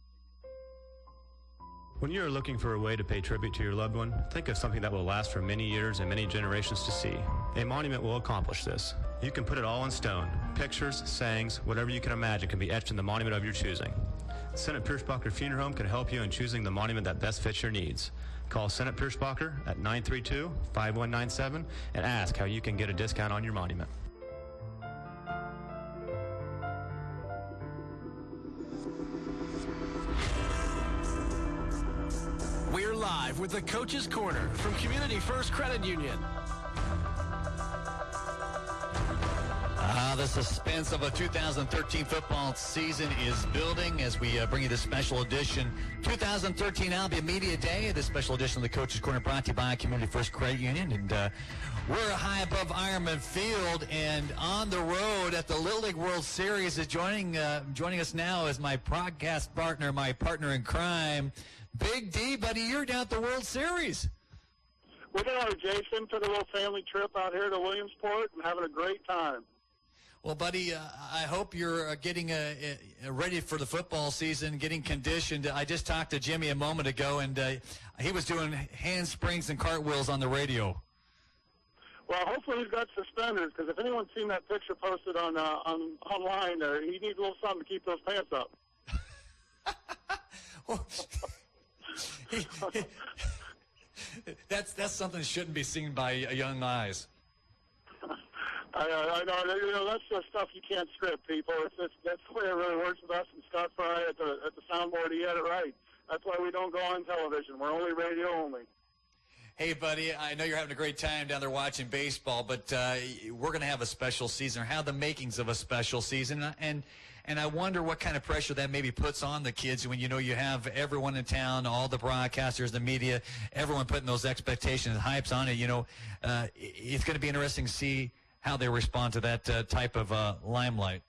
When you are looking for a way to pay tribute to your loved one, think of something that will last for many years and many generations to see. A monument will accomplish this. You can put it all in stone. Pictures, sayings, whatever you can imagine can be etched in the monument of your choosing. Senate Pierschbacher Funeral Home can help you in choosing the monument that best fits your needs. Call Senate Pierschbacher at nine three two, five one nine seven and ask how you can get a discount on your monument. We're live with the Coach's Corner from Community First Credit Union. Uh, the suspense of a two thousand thirteen football season is building as we uh, bring you this special edition. two thousand thirteen Albia Media Day, this special edition of the Coach's Corner brought to you by Community First Credit Union. And uh, we're high above Ironman Field and on the road at the Little League World Series. Is joining, uh, joining us now is my podcast partner, my partner in crime, Big D. Buddy, you're down at the World Series. We're going, Jason, took a little family trip out here to Williamsport and having a great time. Well, buddy, uh, I hope you're uh, getting uh, uh, ready for the football season, getting conditioned. I just talked to Jimmy a moment ago, and uh, he was doing handsprings and cartwheels on the radio. Well, hopefully he's got suspenders, because if anyone's seen that picture posted on uh, on online, there, he needs a little something to keep those pants up. well, he, he, that's that's something that shouldn't be seen by young eyes. I, I know, you know, that's the stuff you can't script, people. It's, it's, that's the way it really works with us. And Scott Fry at the, at the soundboard, he had it right. That's why we don't go on television. We're only radio only. Hey, buddy, I know you're having a great time down there watching baseball, but uh, we're going to have a special season, or have the makings of a special season. And and I wonder what kind of pressure that maybe puts on the kids when, you know, you have everyone in town, all the broadcasters, the media, everyone putting those expectations and hypes on it. You know, uh, it's going to be interesting to see how they respond to that uh, type of uh, limelight.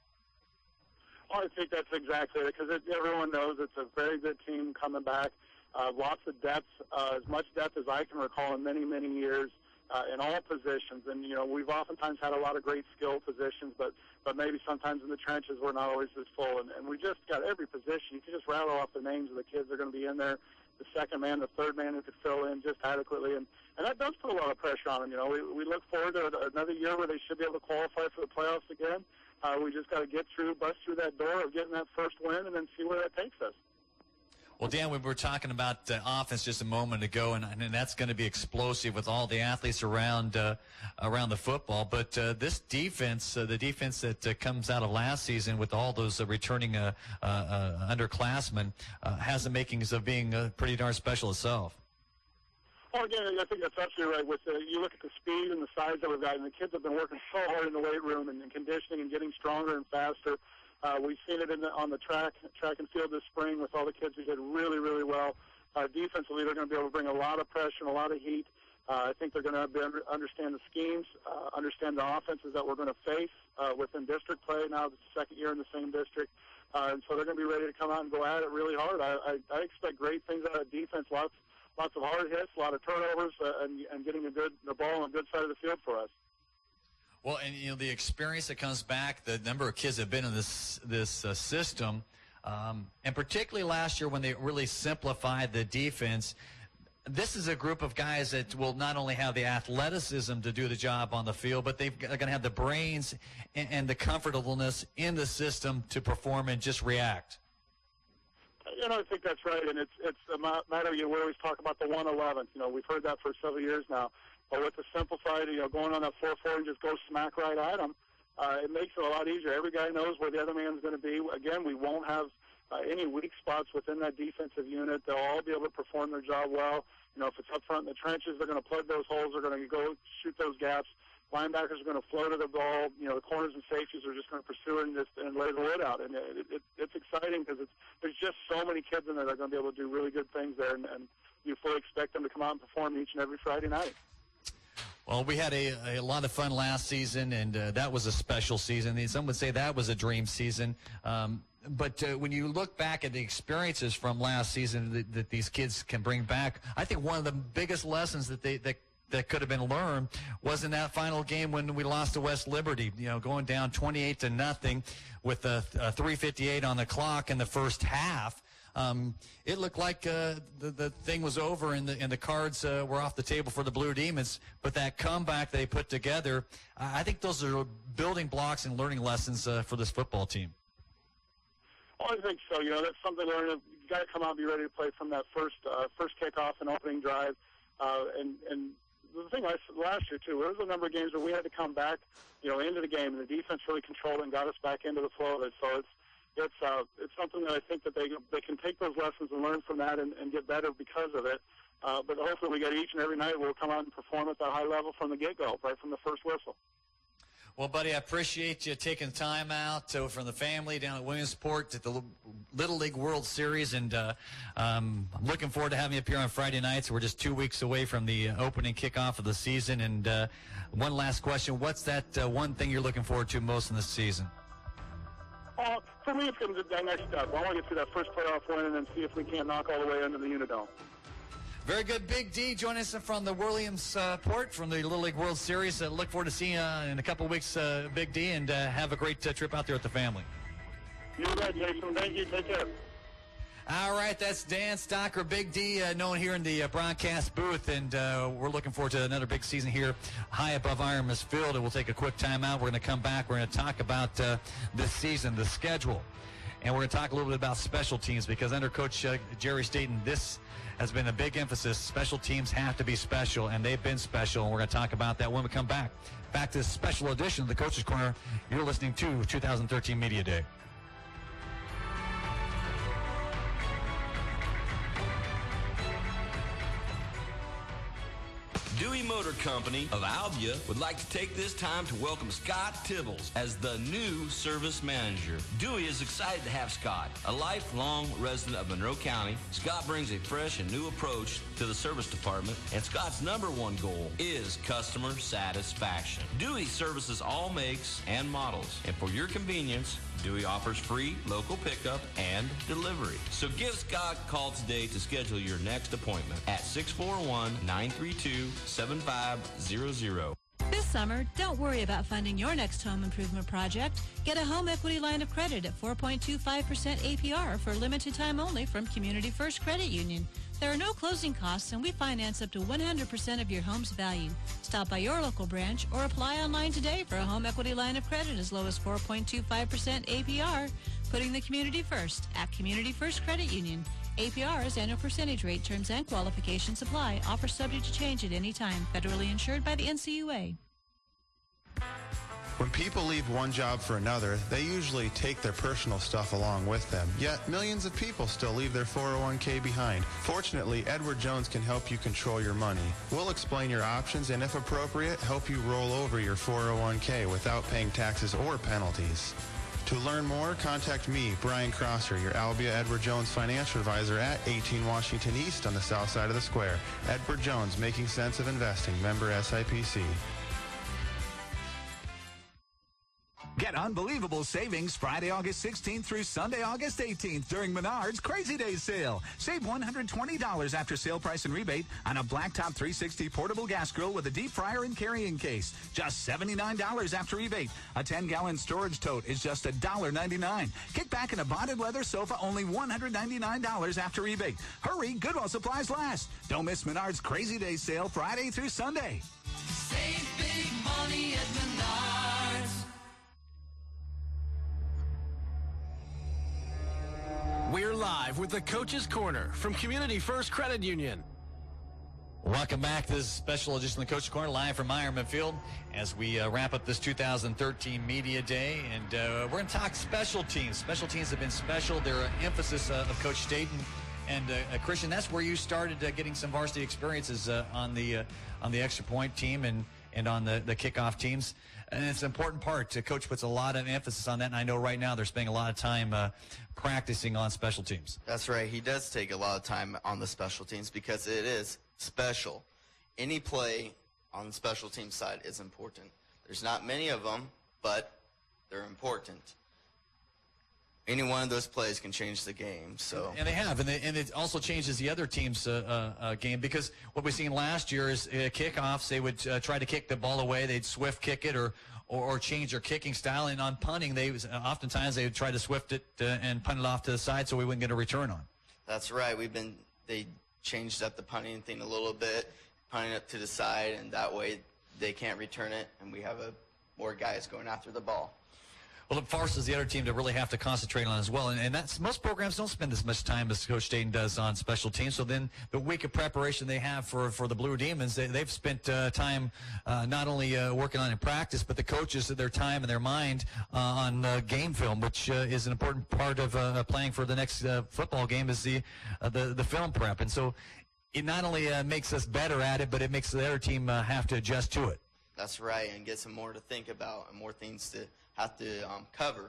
Well, I think that's exactly it, because everyone knows it's a very good team coming back. Uh, lots of depth, uh, as much depth as I can recall in many, many years uh, in all positions. And, you know, we've oftentimes had a lot of great skill positions, but, but maybe sometimes in the trenches we're not always as full. And, and we just got every position. You can just rattle off the names of the kids that are going to be in there, the second man, the third man who could fill in just adequately. And, and that does put a lot of pressure on them. You know, we, we look forward to another year where they should be able to qualify for the playoffs again. Uh, we just got to get through, bust through that door of getting that first win and then see where that takes us. Well, Dan, we were talking about uh, offense just a moment ago, and, and that's going to be explosive with all the athletes around uh, around the football. But uh, this defense, uh, the defense that uh, comes out of last season with all those uh, returning uh, uh, uh, underclassmen, uh, has the makings of being uh, pretty darn special itself. Well, again, I think that's absolutely right. With the, you look at the speed and the size that we've got, and the kids have been working so hard in the weight room and, and conditioning and getting stronger and faster. Uh, we've seen it in the, on the track, track and field this spring with all the kids who did really, really well. Uh, defensively, they're going to be able to bring a lot of pressure and a lot of heat. Uh, I think they're going to be under, understand the schemes, uh, understand the offenses that we're going to face uh, within district play. Now it's the second year in the same district. Uh, and so they're going to be ready to come out and go at it really hard. I, I, I expect great things out of defense, lots lots of hard hits, a lot of turnovers, uh, and, and getting a good the ball on a good side of the field for us. Well, and, you know, the experience that comes back, the number of kids that have been in this this uh, system, um, and particularly last year when they really simplified the defense, this is a group of guys that will not only have the athleticism to do the job on the field, but they've, they're going to have the brains and, and the comfortableness in the system to perform and just react. You know, I think that's right, and it's it's a matter, you know, we always talk about the one eleventh. You know, we've heard that for several years now. But with the simplified, you know, going on that four four and just go smack right at them, uh, it makes it a lot easier. Every guy knows where the other man's going to be. Again, we won't have uh, any weak spots within that defensive unit. They'll all be able to perform their job well. You know, if it's up front in the trenches, they're going to plug those holes. They're going to go shoot those gaps. linebackers are going to flow to the ball. You know, the corners and safeties are just going to pursue it and just and lay the wood out. And it, it, it's exciting because it's, there's just so many kids in there that are going to be able to do really good things there, and, and you fully expect them to come out and perform each and every Friday night. Well, we had a, a lot of fun last season, and uh, that was a special season. Some would say that was a dream season. Um, but uh, when you look back at the experiences from last season that, that these kids can bring back, I think one of the biggest lessons that they that that could have been learned was in that final game when we lost to West Liberty, you know, going down twenty-eight to nothing with a, a three fifty-eight on the clock in the first half. Um, it looked like uh, the, the thing was over and the, and the cards uh, were off the table for the Blue Demons. But that comeback they put together, I think those are building blocks and learning lessons uh, for this football team. Well, I think so. You know, that's something to learn. You got to come out and be ready to play from that first uh, first kickoff and opening drive. Uh, and and the thing I, last year too, there was a number of games where we had to come back, you know, into the game, and the defense really controlled it and got us back into the flow of it. So it's It's uh, it's something that I think that they they can take those lessons and learn from that and, and get better because of it. Uh, but hopefully we get each and every night we'll come out and perform at that high level from the get-go, right from the first whistle. Well, buddy, I appreciate you taking time out uh, from the family down at Williamsport at the Little League World Series, and uh, um, I'm looking forward to having you up here on Friday nights. We're just two weeks away from the opening kickoff of the season. And uh, one last question: what's that uh, one thing you're looking forward to most in this season? Uh, for me, it's going to be that next step. I want to get through that first playoff win and then see if we can't knock all the way into the Unidome. Very good. Big D joining us from the Williamsport, uh, from the Little League World Series. Uh, look forward to seeing you uh, in a couple of weeks, uh, Big D, and uh, have a great uh, trip out there with the family. You bet, Jason. Thank you. Take care. All right, that's Dan Stocker, Big D, uh, known here in the uh, broadcast booth, and uh, we're looking forward to another big season here high above Ironman's Field, and we'll take a quick time out. We're going to come back. We're going to talk about uh, this season, the schedule, and we're going to talk a little bit about special teams, because under Coach uh, Jerry Staten, this has been a big emphasis. Special teams have to be special, and they've been special, and we're going to talk about that when we come back. Back to this special edition of the Coach's Corner. You're listening to two thousand thirteen Media Day. Dewey Motor Company of Albia would like to take this time to welcome Scott Tibbles as the new service manager. Dewey is excited to have Scott, a lifelong resident of Monroe County. Scott brings a fresh and new approach to the service department, and Scott's number one goal is customer satisfaction. Dewey services all makes and models, and for your convenience, Dewey offers free local pickup and delivery. So give Scott a call today to schedule your next appointment at six four one, nine three two, seven five zero zero. This summer, don't worry about funding your next home improvement project. Get a home equity line of credit at four point two five percent A P R for a limited time only from Community First Credit Union. There are no closing costs, and we finance up to one hundred percent of your home's value. Stop by your local branch or apply online today for a home equity line of credit as low as four point two five percent A P R. Putting the community first at Community First Credit Union. A P R is annual percentage rate. Terms and qualifications apply. Offer subject to change at any time. Federally insured by the N C U A. When people leave one job for another, they usually take their personal stuff along with them. Yet, millions of people still leave their four oh one k behind. Fortunately, Edward Jones can help you control your money. We'll explain your options and, if appropriate, help you roll over your four oh one k without paying taxes or penalties. To learn more, contact me, Brian Crosser, your Albia Edward Jones financial advisor at eighteen Washington East on the south side of the square. Edward Jones, making sense of investing. Member S I P C. Get unbelievable savings Friday, August sixteenth through Sunday, August eighteenth during Menard's Crazy Days sale. Save one hundred twenty dollars after sale price and rebate on a Blacktop three sixty portable gas grill with a deep fryer and carrying case. Just seventy-nine dollars after rebate. A ten gallon storage tote is just one dollar ninety-nine. Kick back in a bonded leather sofa, only one hundred ninety-nine dollars after rebate. Hurry, good while supplies last. Don't miss Menard's Crazy Days sale Friday through Sunday. Save big money at Menards. We're live with the Coach's Corner from Community First Credit Union. Welcome back to this special edition of the Coach's Corner, live from Ironman Field, as we uh, wrap up this two thousand thirteen Media Day. And uh, we're going to talk special teams. Special teams have been special. They're an emphasis uh, of Coach Staten. And uh, uh, Christian, that's where you started uh, getting some varsity experiences uh, on the uh, on the extra point team. And and on the, the kickoff teams. And it's an important part. Uh, Coach puts a lot of emphasis on that, and I know right now they're spending a lot of time uh, practicing on special teams. That's right. He does take a lot of time on the special teams because it is special. Any play on the special team side is important. There's not many of them, but they're important. Any one of those plays can change the game. So and they have, and, they, and it also changes the other team's uh, uh, game, because what we've seen last year is uh, kickoffs. They would uh, try to kick the ball away. They'd swift kick it or or, or change their kicking style. And on punting, they was, uh, oftentimes they would try to swift it uh, and punt it off to the side so we wouldn't get a return on. That's right. We've been they changed up the punting thing a little bit, punting it to the side, and that way they can't return it, and we have a more guys going after the ball. Well, it forces the other team to really have to concentrate on it as well. And, and that's most programs don't spend as much time as Coach Staten does on special teams. So then the week of preparation they have for, for the Blue Demons, they, they've spent uh, time uh, not only uh, working on it in practice, but the coaches, their time and their mind uh, on uh, game film, which uh, is an important part of uh, playing for the next uh, football game, is the, uh, the, the film prep. And so it not only uh, makes us better at it, but it makes the other team uh, have to adjust to it. That's right, and gets them more to think about and more things to have to um, cover.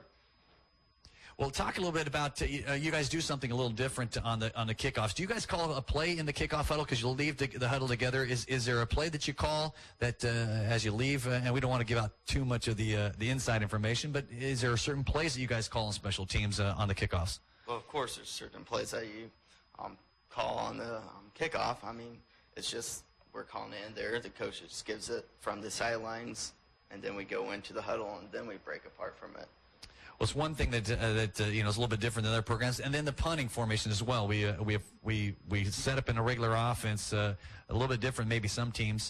Well, talk a little bit about uh, you guys do something a little different on the on the kickoffs. Do you guys call a play in the kickoff huddle because you'll leave the, the huddle together? Is is there a play that you call that uh, as you leave? Uh, and we don't want to give out too much of the uh, the inside information, but is there certain plays that you guys call on special teams uh, on the kickoffs? Well, of course, there's certain plays that you um, call on the um, kickoff. I mean, it's just we're calling it in there. The coach just gives it from the sidelines, and then we go into the huddle, and then we break apart from it. Well, it's one thing that uh, that uh, you know is a little bit different than other programs, and then the punting formation as well. We uh, we have, we we set up in a regular offense uh, a little bit different, maybe some teams,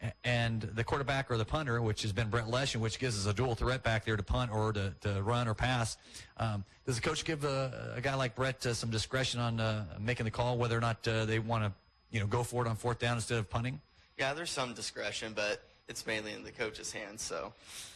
and the quarterback or the punter, which has been Brett Leshen, which gives us a dual threat back there to punt or to, to run or pass. Um, does the coach give a, a guy like Brett uh, some discretion on uh, making the call whether or not uh, they want to you know go for it on fourth down instead of punting? Yeah, there's some discretion, but it's mainly in the coach's hands. So.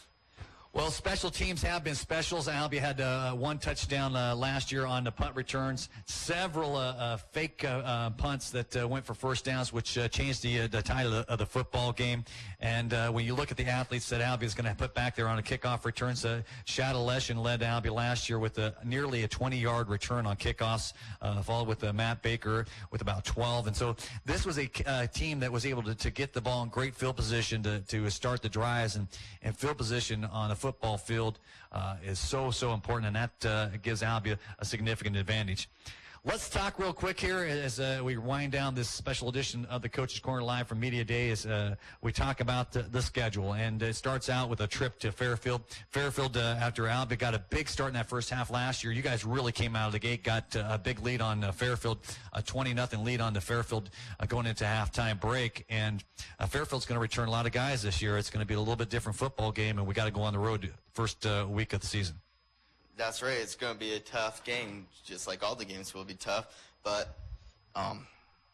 Well, special teams have been specials. Albia had uh, one touchdown uh, last year on the punt returns. Several uh, uh, fake uh, uh, punts that uh, went for first downs, which uh, changed the, uh, the tide of the, of the football game. And uh, when you look at the athletes that Albia is going to put back there on a kickoff returns, uh, Shadow Leshen led Albia last year with a, nearly a twenty-yard return on kickoffs, uh, followed with uh, Matt Baker with about twelve. And so this was a uh, team that was able to, to get the ball in great field position to, to start the drives, and, and field position on the football field uh, is so, so important, and that uh, gives Albia a significant advantage. Let's talk real quick here as uh, we wind down this special edition of the Coach's Corner Live from Media Day. As uh, we talk about the, the schedule, and it starts out with a trip to Fairfield. Fairfield, uh, after Albia got a big start in that first half last year, you guys really came out of the gate, got uh, a big lead on uh, Fairfield, a twenty nothing lead on the Fairfield uh, going into halftime break. And uh, Fairfield's going to return a lot of guys this year. It's going to be a little bit different football game, and we got to go on the road first uh, week of the season. That's right. It's going to be a tough game, just like all the games will be tough. But um,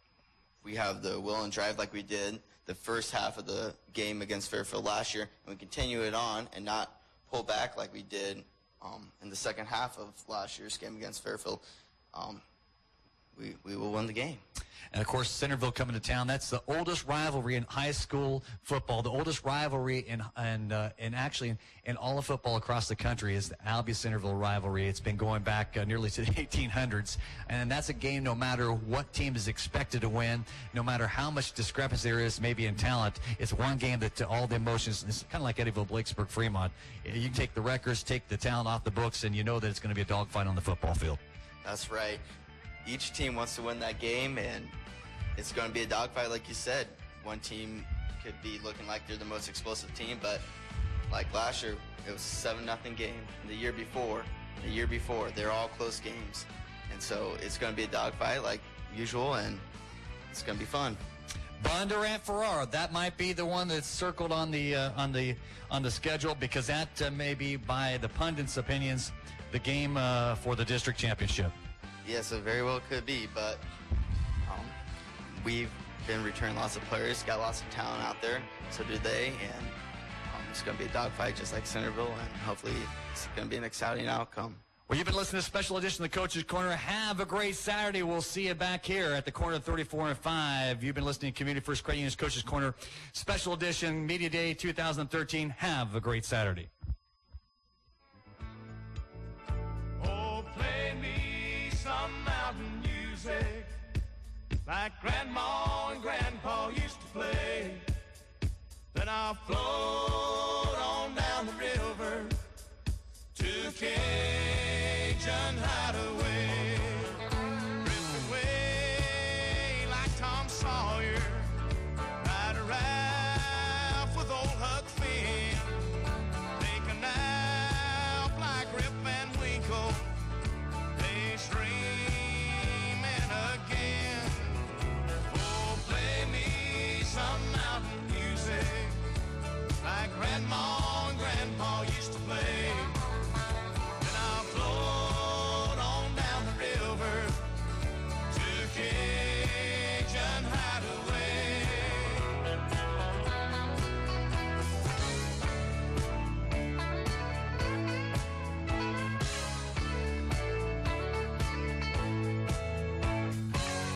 we have the will and drive like we did the first half of the game against Fairfield last year, and we continue it on and not pull back like we did um, in the second half of last year's game against Fairfield. Um, we, we will win the game. And, of course, Centerville coming to town. That's the oldest rivalry in high school football. The oldest rivalry in and uh, in actually in, in all of football across the country is the Albia-Centerville rivalry. It's been going back uh, nearly to the eighteen hundreds. And that's a game no matter what team is expected to win, no matter how much discrepancy there is maybe in talent. It's one game that uh, all the emotions, it's kind of like Eddyville, Blakesburg, Fremont. You can take the records, take the talent off the books, and you know that it's going to be a dogfight on the football field. That's right. Each team wants to win that game, and it's going to be a dogfight, like you said. One team could be looking like they're the most explosive team, but like last year, it was a seven nothing game. And the year before, the year before, they're all close games. And so it's going to be a dogfight like usual, and it's going to be fun. Bondurant Ferrara, that might be the one that's circled on the uh, on the on the schedule, because that uh, may be, by the pundits' opinions, the game uh, for the district championship. Yes, it very well could be, but um, we've been returning lots of players, got lots of talent out there, so do they, and um, it's going to be a dogfight just like Centerville, and hopefully it's going to be an exciting outcome. Well, you've been listening to Special Edition of the Coach's Corner. Have a great Saturday. We'll see you back here at the corner of thirty-four and five. You've been listening to Community First Credit Union's Coach's Corner, Special Edition, Media Day two thousand thirteen. Have a great Saturday. Oh, play me some mountain music like Grandma and Grandpa used to play. Then I'll float on down the river to Cajun Highway.